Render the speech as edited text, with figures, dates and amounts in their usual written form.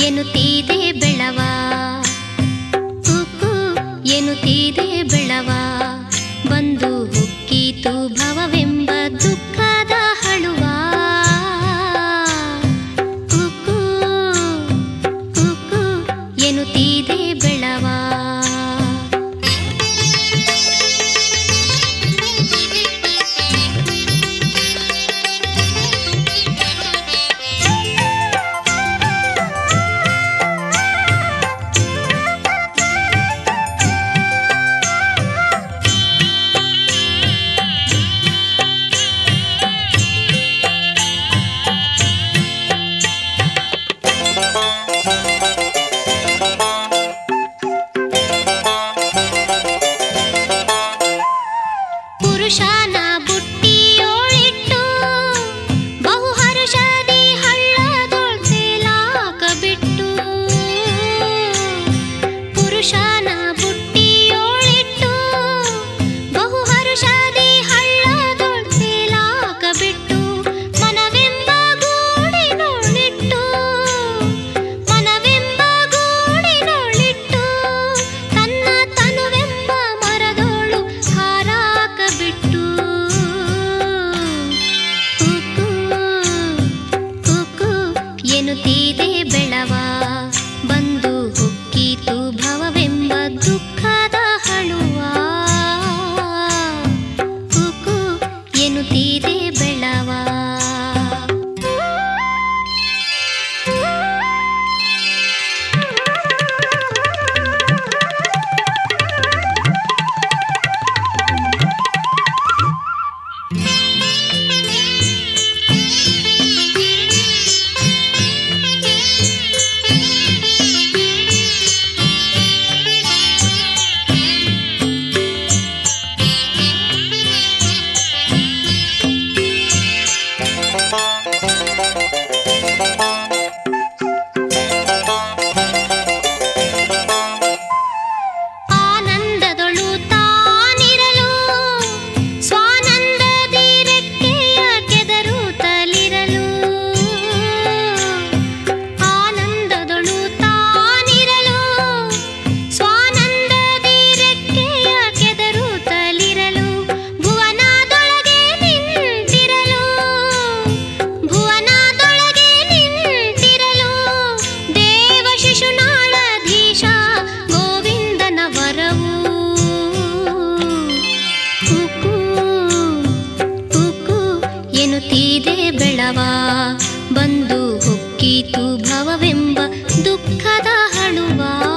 ಎನ್ನುತ್ತೀದೆ ಬೆಳವ, ಕುಕ್ಕು ಎನ್ನುತ್ತೀದೆ ಬೆಳವ, ಬಂದು ಹುಕ್ಕೀತು ಭವವೆಂಬ ದುಃಖದ ಹಳುವ. ಕುಕ್ಕು ಕುಕ್ಕು ಎನ್ನುತ್ತೀದೆ ಬೆಳವ. ಪುರುಷನ ಬುಟ್ಟಿಯೋಳಿಟ್ಟು ಬಹು ಹರುಷದಿ ಹಳ್ಳದೊಳ್ತೆಲಾಕ ಬಿಟ್ಟು, ಪುರುಷನ ಬುಟ್ಟಿಯೋಳಿಟ್ಟು ಬಹು ಹರುಷದಿ ಹಳ್ಳದೊಳ್ತೆಲಾಕ ಬಿಟ್ಟು, ಮನವೆಂಬ ಗೂಡಿನೊಳಿಟ್ಟು ಮನವೆಂಬ ಗೂಡಿನೊಳಿಟ್ಟು, ತನ್ನ ತನುವೆಂಬ ಮರದೋಳು ಹಾರಾಕ ಬಿಟ್ಟು. ಕುಕ್ಕು ಕುಕ್ಕು ಎನ್ನುತ್ತೀದೆ ಬೆಳವ, ಬಂದು ಹುಕ್ಕೀತು ಭವವೆಂಬ ದುಃಖದ ಹಳುವ. ಕುಕ್ಕು ಎನ್ನುತ್ತೀದೆ ಬೆಳವ. ಆನಂದದೊಳು ತಾನಿರಲು ಸ್ವಾನಂದದಿ ರೆಕ್ಕೆಯ ಕೆದರುತ್ತಲಿರಲು, ಆನಂದದೊಳು ತಾನಿರಲು ಸ್ವಾನಂದದಿ ರೆಕ್ಕೆಯ ಕೆದರುತ್ತಲಿರಲು, ಭುವನದೊಳಗೆ ನಿಂತಿರಲು ಭುವನದೊಳಗೆ ನಿಂತಿರಲು, ದೇವ ಶಿಶುನಾಳಧೀಶ ಗೋವಿಂದನ ವರವು. ಕುಕ್ಕು ಕುಕ್ಕು ಎನ್ನುತ್ತೀದೆ ಬೆಳವ, ಬಂದು ಹುಕ್ಕೀತು ಭವವೆಂಬ ದುಃಖದ ಹಳುವ.